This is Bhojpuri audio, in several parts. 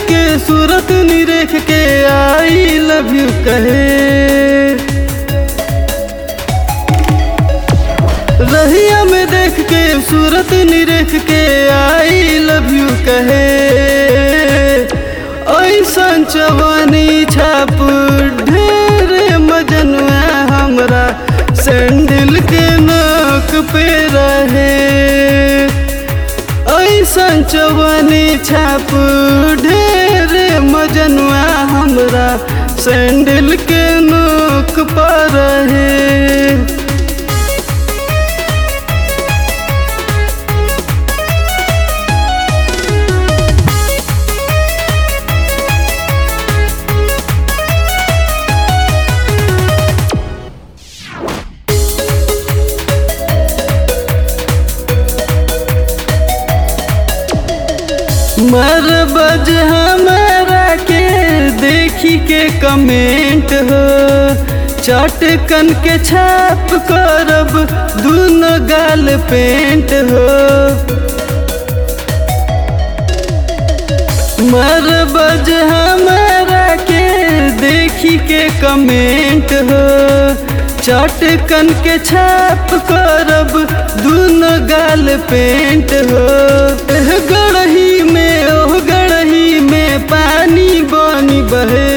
के सूरत निरेख के आई लव यू कहे। रहिया में देख के सूरत निरेख के आई लव यू कहे। ऐसन चवनी छाप ढेरे मजनुआ हमरा सैंडल के नोक पे रहे। ऐसन चवनी छाप ढेरे मजनुआ हमरा सैंडल के नोक पर रहे। मर बज हमारा के देखी के कमेंट हो। चटकन के छाप करब दूनो गाल पेंट हो। मर बज हमारा के देखी के कमेंट हो। चटकन के छाप करब दूनो गाल पेंट हो। गड़ही में ओह गड़ही में पानी बनी बहे।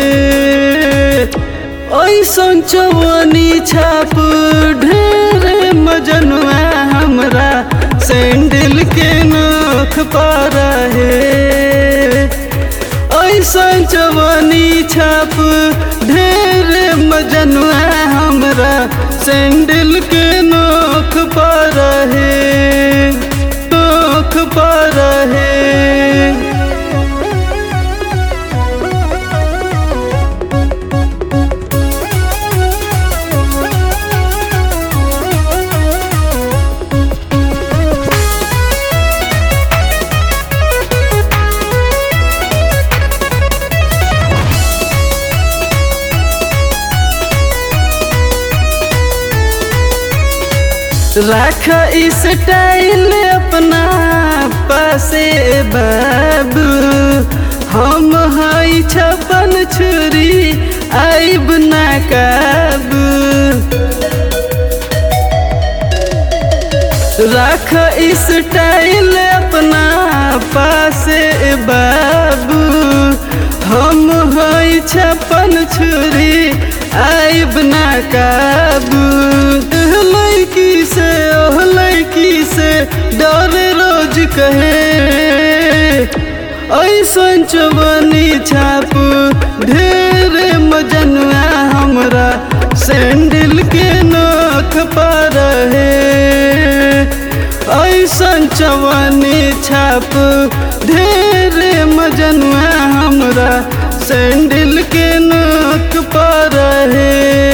ऐसन चवनी छाप ढेरे मजनुआ हमरा सैंडल के नोख पर रहे। ऐसन चवनी छाप ढेरे मजनुआ हमरा सैंडल के नोख पर रहे। नोख पर रहे। रख स्टाइल अपना पासे बाबू। हम हई छपन छुरी आइब ना काबू। रख स्टाइल अपना पासे बाबू। हम हई छपन छुरी आइब ना काबू। लड़की से ओह लड़की से डर रोज कहे। ऐसन चवनी छाप ढेरे मजनुआ हमरा सैंडल के नोख पर रहे। ऐसन चवनी छाप ढेरे मजनुआ हमरा सैंडल के नोख पर रहे।